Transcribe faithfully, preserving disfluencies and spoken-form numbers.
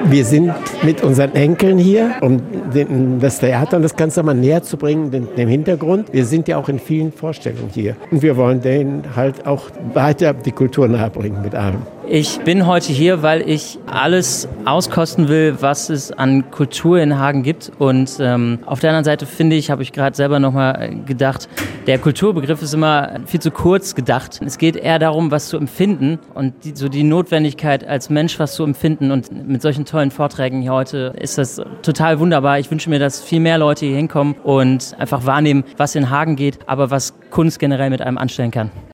Wir sind mit unseren Enkeln hier, um den, das Theater und das Ganze mal näher zu bringen, den, dem Hintergrund. Wir sind ja auch in vielen Vorstellungen hier. Und wir wollen denen halt auch weiter die Kultur nahebringen mit allem. Ich bin heute hier, weil ich alles auskosten will, was es an Kultur in Hagen gibt. Und ähm, auf der anderen Seite finde ich, habe ich gerade selber nochmal gedacht, der Kulturbegriff ist immer viel zu kurz gedacht. Es geht eher darum, was zu empfinden und die, so die Notwendigkeit als Mensch was zu empfinden. Und mit solchen tollen Vorträgen hier heute ist das total wunderbar. Ich wünsche mir, dass viel mehr Leute hier hinkommen und einfach wahrnehmen, was in Hagen geht, aber was Kunst generell mit einem anstellen kann.